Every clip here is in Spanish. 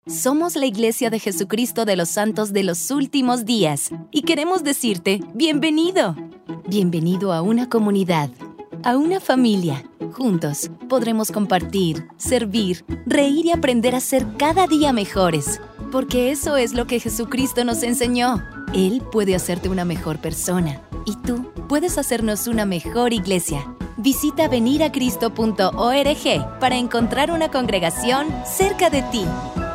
Somos la Iglesia de Jesucristo de los Santos de los Últimos Días y queremos decirte bienvenido. Bienvenido a una comunidad, a una familia. Juntos podremos compartir, servir, reír y aprender a ser cada día mejores. Porque eso es lo que Jesucristo nos enseñó. Él puede hacerte una mejor persona y tú puedes hacernos una mejor iglesia. Visita veniracristo.org para encontrar una congregación cerca de ti.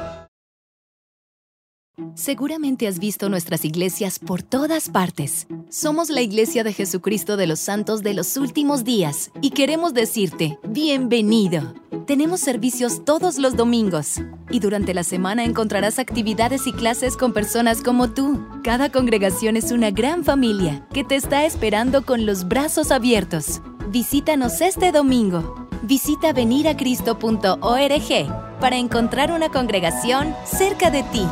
Seguramente has visto nuestras iglesias por todas partes. Somos la Iglesia de Jesucristo de los Santos de los Últimos Días y queremos decirte bienvenido. Tenemos servicios todos los domingos y durante la semana encontrarás actividades y clases con personas como tú. Cada congregación es una gran familia que te está esperando con los brazos abiertos. Visítanos este domingo. Visita veniracristo.org para encontrar una congregación cerca de ti.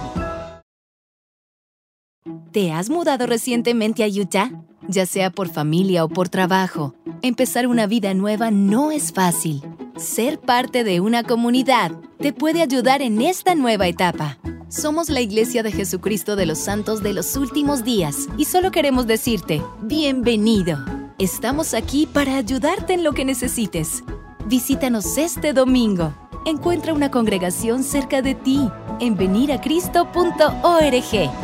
¿Te has mudado recientemente a Utah? Ya sea por familia o por trabajo, empezar una vida nueva no es fácil. Ser parte de una comunidad te puede ayudar en esta nueva etapa. Somos la Iglesia de Jesucristo de los Santos de los Últimos Días y solo queremos decirte bienvenido. Estamos aquí para ayudarte en lo que necesites. Visítanos este domingo. Encuentra una congregación cerca de ti en veniracristo.org.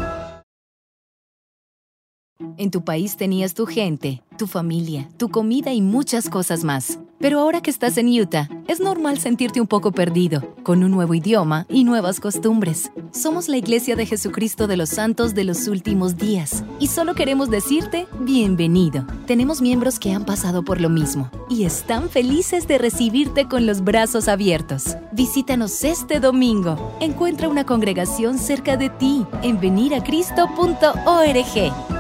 En tu país tenías tu gente, tu familia, tu comida y muchas cosas más. Pero ahora que estás en Utah, es normal sentirte un poco perdido, con un nuevo idioma y nuevas costumbres. Somos la Iglesia de Jesucristo de los Santos de los Últimos Días y solo queremos decirte bienvenido. Tenemos miembros que han pasado por lo mismo y están felices de recibirte con los brazos abiertos. Visítanos este domingo. Encuentra una congregación cerca de ti en veniracristo.org.